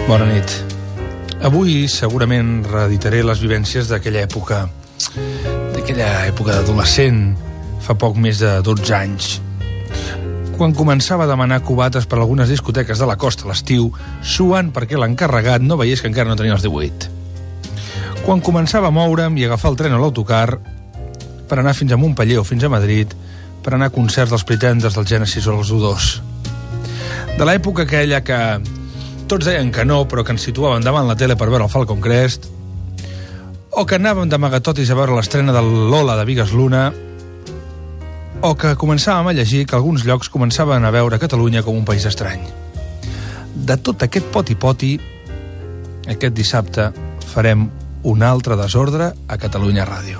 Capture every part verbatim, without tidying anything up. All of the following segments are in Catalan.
Bona nit. Avui segurament reeditaré les vivències d'aquella època, d'aquella època d'adolescent, fa poc més de dotze anys. Quan començava a demanar cubates per algunes discoteques de la costa a l'estiu, suant perquè l'encarregat no veiés que encara no tenia els divuit. Quan començava a moure'm i agafar el tren o l'autocar per anar fins a Montpeller o fins a Madrid, per anar a concerts dels Pretenders, del Genesis o els U dos. De l'època aquella que tots deien que no, però que ens situaven davant la tele per veure el Falcon Crest, o que anàvem d'amagatotis a veure l'estrena del Lola de Bigas Luna, o que començàvem a llegir que alguns llocs començaven a veure Catalunya com un país estrany. De tot aquest poti-poti, aquest dissabte farem un altre desordre a Catalunya Ràdio.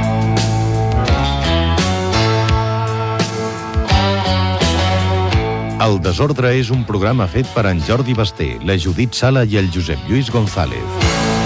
El Desordre és un programa fet per en Jordi Basté, la Judit Sala i el Josep Lluís González.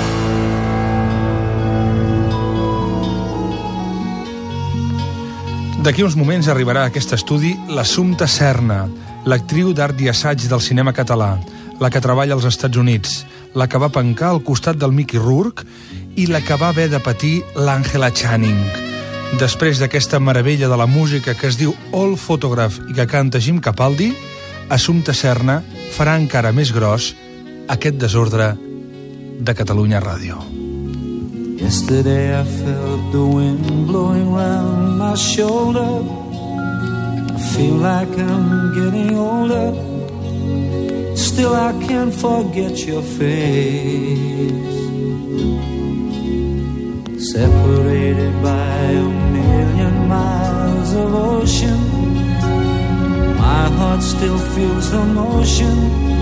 D'aquí uns moments arribarà a aquest estudi l'Assumpta Serna, l'actriu d'art i assaig del cinema català, la que treballa als Estats Units, la que va pencar al costat del Mickey Rourke i la que va haver de patir l'Angela Channing. Després d'aquesta meravella de la música que es diu All Photograph i que canta Jim Capaldi, Assumpta Serna farà encara més gros aquest desordre de Catalunya Ràdio. Yesterday I felt the wind blowing round my shoulder. I feel like I'm getting older. Still I can't forget your face. Separated by a million miles of ocean, my heart still feels the motion.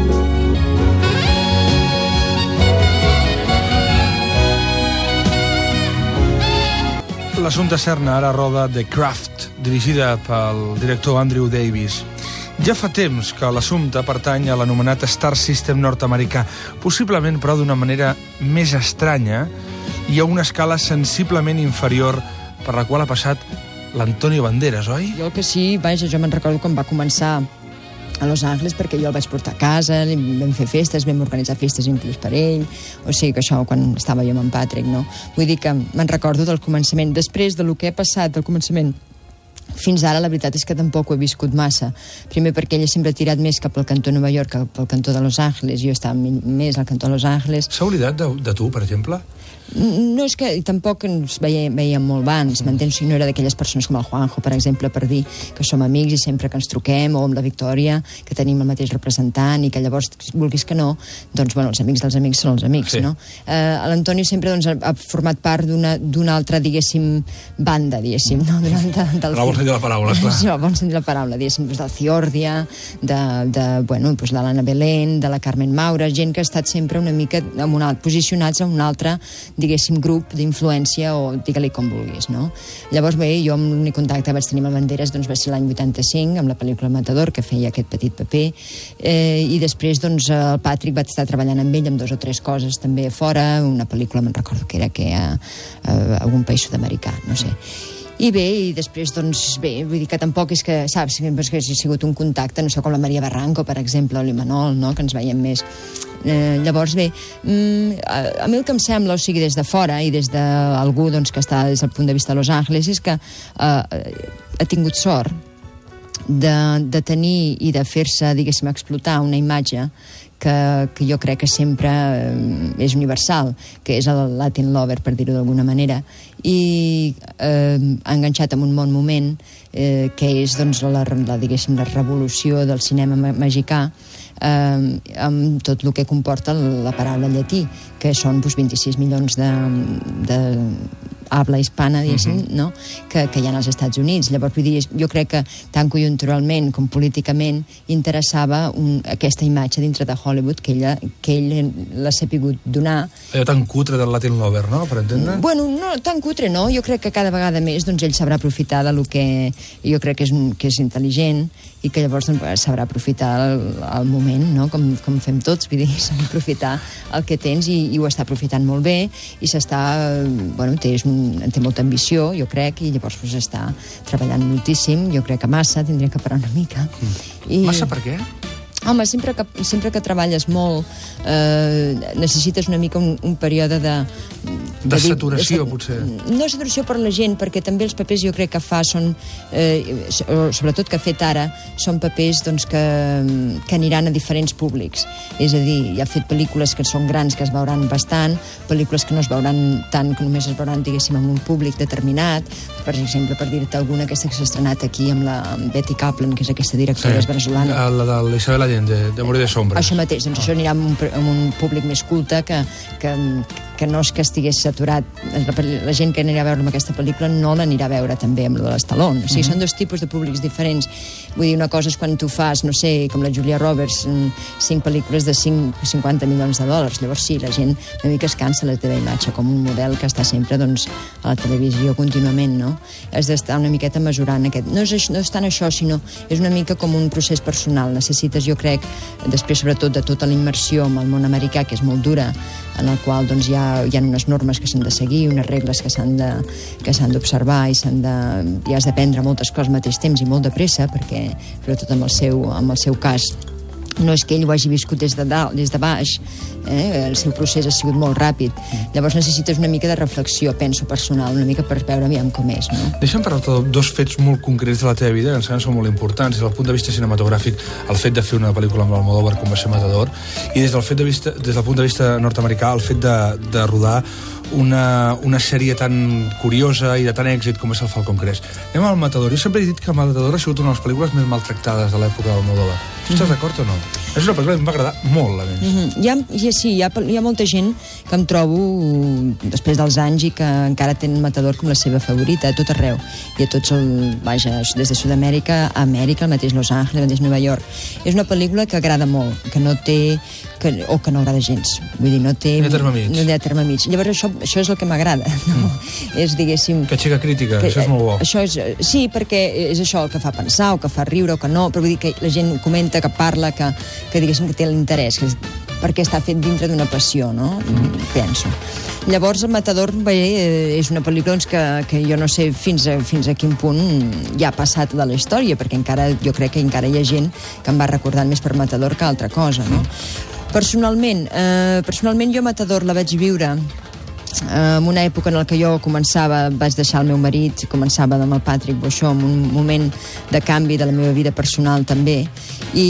L'Assumpta Serna ara roda The Craft, dirigida pel director Andrew Davis. Ja fa temps que l'Assumpta pertany a l'anomenat Star System nord-americà, possiblement però d'una manera més estranya i a una escala sensiblement inferior per la qual ha passat l'Antonio Banderas, oi? Jo que sí, vaja, jo me'n recordo quan va començar a Los Angeles, perquè jo el vaig portar a casa, vam fer festes, vam organitzar festes inclús per ell, o sigui que això quan estava jo amb en Patrick, no? Vull dir que me'n recordo del començament. Després de lo que ha passat del començament fins ara, la veritat és que tampoc ho he viscut massa. Primer perquè ella sempre ha tirat més cap al cantó de Nova York que pel cantó de Los Angeles. Jo estava més al cantó de Los Angeles. S'ha oblidat de, de tu, per exemple? No, és que tampoc ens veiem, veiem molt abans, mm. m'entens? No era d'aquelles persones com el Juanjo, per exemple, per dir que som amics i sempre que ens truquem, o amb la Victòria, que tenim el mateix representant, i que llavors, vulguis que no, doncs, bueno, els amics dels amics són els amics, sí. No? Eh, L'Antonio sempre doncs, ha format part d'una d'una altra, diguéssim, banda, diguéssim, no? D'una altra, del la bon sentit de la paraula, esclar. Sí, la bon sentit de la paraula, diguéssim, doncs, del Ciordia, de, de, bueno, doncs, de l'Anna Belén, de la Carmen Maura, gent que ha estat sempre una mica en una, posicionats a un altre, diguéssim, grup d'influència, o digue-li com vulguis, no? Llavors, bé, jo amb l'únic contacte que vaig tenir amb el Banderas doncs, va ser l'any vuitanta-cinc, amb la pel·lícula Matador, que feia aquest petit paper, eh, i després, doncs, el Patrick va estar treballant amb ell amb dos o tres coses també a fora, una pel·lícula, me'n recordo que era que a, a, a algun país sud-americà, no sé. I bé, i després, doncs, bé, vull dir que tampoc és que, saps, que hagi sigut un contacte, no sé, com la Maria Barranco, per exemple, o l'Imanol, no?, que ens veiem més. Eh, llavors, bé, mm, a, a mi el que em sembla, o sigui, des de fora i des d'algú, doncs, que està des del punt de vista de Los Angeles, és que eh, ha tingut sort de, de tenir i de fer-se, diguéssim, explotar una imatge que, que jo crec que sempre eh, és universal, que és el Latin Lover, per dir-ho d'alguna manera, i eh, ha enganxat en un bon moment, eh, que és, doncs, la, la, diguéssim, la revolució del cinema mexicà, eh, amb tot el que comporta la paraula llatí, que són doncs, vint-i-sis milions de, de habla hispana, diguéssim, uh-huh. no? que, que hi ha als Estats Units. Llavors, vull dir, jo crec que tant conjunturalment com políticament interessava un, aquesta imatge dintre de Hollywood que, ella, que ell l'ha sapigut donar. Allò tan cutre del Latin Lover, no?, per entendre? Bueno, no, tan cutre no. Jo crec que cada vegada més doncs, ell sabrà aprofitar de lo que jo crec que és, que és intel·ligent i que llavors doncs, sabrà aprofitar el, el moment, no?, com, com fem tots, vull dir, sabrà aprofitar el que tens i, i ho està aprofitant molt bé i s'està, bueno, té, un, té molta ambició, jo crec, i llavors pues, està treballant moltíssim, jo crec que massa, tindria que parar una mica. Mm. I... Massa per què? Home, sempre que, sempre que treballes molt eh, necessites una mica un, un període de... De, de saturació, de, potser. No saturació per la gent, perquè també els papers jo crec que fa són, eh, sobretot que ha fet ara, són papers doncs, que, que aniran a diferents públics. És a dir, ja ha fet pel·lícules que són grans, que es veuran bastant, pel·lícules que no es veuran tant, que només es veuran, diguéssim, amb un públic determinat. Per exemple, per dir-te alguna, aquesta que s'ha estrenat aquí amb la amb Betty Kaplan, que és aquesta directora sí, veneçolana. La de l'Isabel Allende, de Morir de Sombres. Això mateix, doncs ah. això anirà amb un, amb un públic més culte que, que, que no és que estigués saturat. La, la gent que anirà a veure amb aquesta pel·lícula no l'anirà a veure també amb la de l'Stallone. O sigui, mm-hmm. són dos tipus de públics diferents. Vull dir, una cosa és quan tu fas, no sé, com la Julia Roberts, cinc pel·lícules de cinquanta milions de dòlars. Llavors sí, la gent una mica es cansa la teva imatge, com un model que està sempre doncs, a la televisió contínuament, no? Has d'estar una miqueta mesurant aquest. No és, no és tant això, sinó és una mica com un procés personal. Necessites, jo crec, després sobretot de tota la immersió amb el món americà, que és molt dura, en el qual doncs, hi, ha, hi ha unes normes que s'han de seguir, unes regles que s'han de, que s'han d'observar i s'han de, i has d'aprendre moltes coses al mateix temps i molt de pressa, perquè sobretot amb el seu, amb el seu cas no és que ell ho hagi viscut des de dalt, des de baix, eh? El seu procés ha sigut molt ràpid. Mm. Llavors necessites una mica de reflexió, penso, personal, una mica per veure aviam com és, no? Deixa'm parlar de dos fets molt concrets de la teva vida, que em semblen són molt importants, des del punt de vista cinematogràfic, el fet de fer una pel·lícula amb l'Almodóvar com va ser Matador, i des del, fet de vista, des del punt de vista nord-americà, el fet de, de rodar una, una sèrie tan curiosa i de tant èxit com és el Falcon Crest. Anem al Matador. Jo sempre he dit que Matador ha sigut una de les pel·lícules més maltractades de l'època d'Almodóvar. Tu estàs d'acord o no? És una pel·lícula que em va agradar molt, a més. Mm-hmm. Hi ha, hi ha, sí, hi ha, hi ha molta gent que em trobo, després dels anys, i que encara tenen Matador com la seva favorita, a tot arreu. I a tots el... Vaja, des de Sud-amèrica a Amèrica, el mateix Los Angeles, el mateix Nova York. És una pel·lícula que agrada molt, que no té... Que, o que no agrada gens. Vull dir, no té... No hi ha terme mig. No hi ha terme mig. Llavors, això, això és el que m'agrada, no? Mm. És, diguéssim... Que aixeca crítica, que, això és molt bo. Això és, sí, perquè és això el que fa pensar, o que fa riure, o que no, però vull dir que la gent comenta, que parla, que, que diguéssim que té l'interès, que és, perquè està fet dintre d'una passió, no? Mm. Penso. Llavors, el Matador, bé, és una pel·lícula doncs, que, que jo no sé fins a, fins a quin punt ja ha passat de la història, perquè encara, jo crec que encara hi ha gent que em va recordant més per Matador que altra cosa, no? Personalment, eh, personalment jo Matador la vaig viure en una època en la que jo començava, vaig deixar el meu marit, començava amb el Patrick Boixó, en un moment de canvi de la meva vida personal també, i,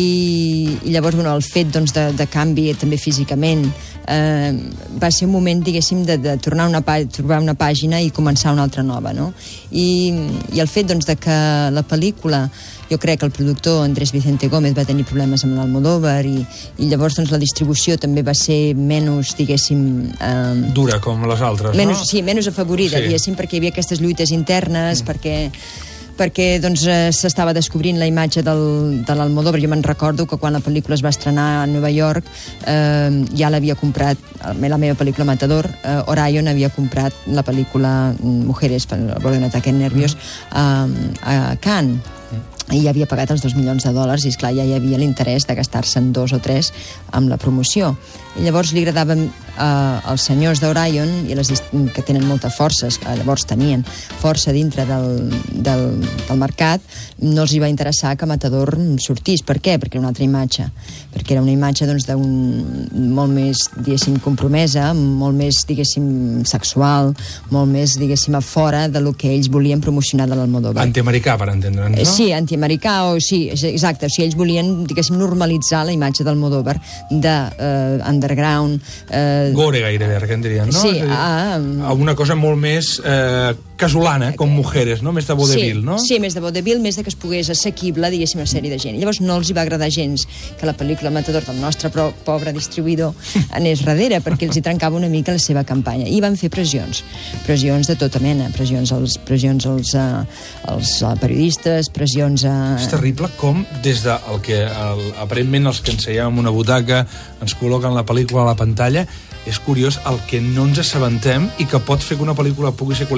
i llavors bueno, el fet doncs, de, de canvi també físicament eh, va ser un moment, diguéssim, de, de tornar una pà trobar una pàgina i començar una altra nova, no? I, i el fet doncs, de que la pel·lícula, jo crec que el productor Andrés Vicente Gómez va tenir problemes amb l'Almodóvar i, i llavors doncs, la distribució també va ser menys, diguéssim... Eh, dura com les altres, menys, no? Sí, menys afavorida, sí. Diguéssim, perquè hi havia aquestes lluites internes, mm. perquè... perquè doncs, eh, s'estava descobrint la imatge del, de l'Almodóvar. Jo me'n recordo que quan la pel·lícula es va estrenar a Nova York eh, ja l'havia comprat, la meva pel·lícula Matador, eh, Orion havia comprat la pel·lícula Mujeres per al borde d'un ataque nerviós a, a Cannes. I ja havia pagat els dos milions de dòlars i, esclar, ja hi havia l'interès de gastar-se'n dos o tres amb la promoció. I llavors li agradaven eh, els senyors d'Orion, i les, que tenen molta força, que llavors tenien força dintre del, del, del mercat, no els hi va interessar que Matador sortís. Per què? Perquè era una altra imatge. Perquè era una imatge doncs, d'un molt més, diguéssim, compromesa, molt més, diguéssim, sexual, molt més, diguéssim, a fora de lo que ells volien promocionar de l'Almodóvar. Antiamericà, per entendre'ns, no? Sí, antiamericà, o sí, exacte. O sigui, ells volien, diguéssim, normalitzar la imatge d'Almodóvar de uh, underground... Uh... Gore gairebé, que en dirien, no? Sí, ah... Una cosa molt més eh, casolana, com Mujeres, no? Més de vodevil, sí, no? Sí, més de vodevil, més de que es pogués assequible, diguéssim, una sèrie de gent. Llavors no els hi va agradar gens que la pel·lícula Matador del nostre pro, pobre distribuïdor anés darrere, perquè els hi trencava una mica la seva campanya. I van fer pressions, pressions de tota mena, pressions als, pressions als, uh, als uh, periodistes, pressions a... És terrible com des de el que el, aparentment els que ens seiem en una butaca ens col·loquen la pel·lícula a la pantalla. És curiós el que no ens assabentem i que pot fer que una pel·lícula pugui ser qualificada d'una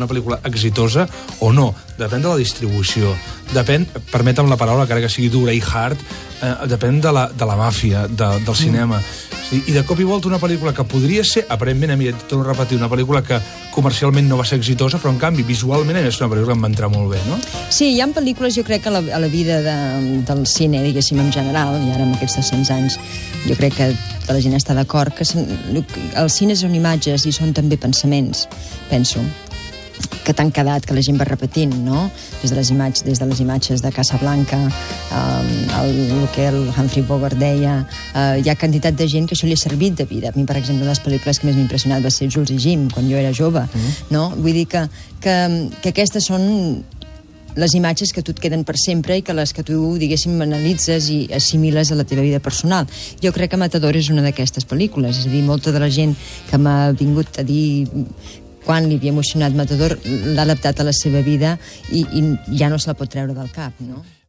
una pel·lícula exitosa o no. Depèn de la distribució. Depèn, permetem la paraula, encara que sigui dura i hard, eh, depèn de la, de la màfia, de, del cinema. Sí, i de cop i volta una pel·lícula que podria ser, aparentment, a mi, torno a repetir, una pel·lícula que comercialment no va ser exitosa, però en canvi, visualment, és una pel·lícula que em va entrar molt bé, no? Sí, hi ha pel·lícules, jo crec que a la, a la vida de, del cine, diguéssim, en general, i ara amb aquests tres-cents anys, jo crec que tota la gent està d'acord, que els cines són imatges i són també pensaments, penso, que t'han quedat, que la gent va repetint, no? Des de les imatges, des de les imatges de Casablanca, um, el, el que el Humphrey Bogart deia, uh, hi ha quantitat de gent que això li ha servit de vida. A mi, per exemple, una de les pel·lícules que més m'ha impressionat va ser Jules i Jim, quan jo era jove, mm. no? Vull dir que, que, que aquestes són les imatges que tu et queden per sempre i que les que tu, diguéssim, analitzes i assimiles a la teva vida personal. Jo crec que Matador és una d'aquestes pel·lícules, és a dir, molta de la gent que m'ha vingut a dir quan li havia emocionat Matador l'ha adaptat a la seva vida i, i ja no se la pot treure del cap, no?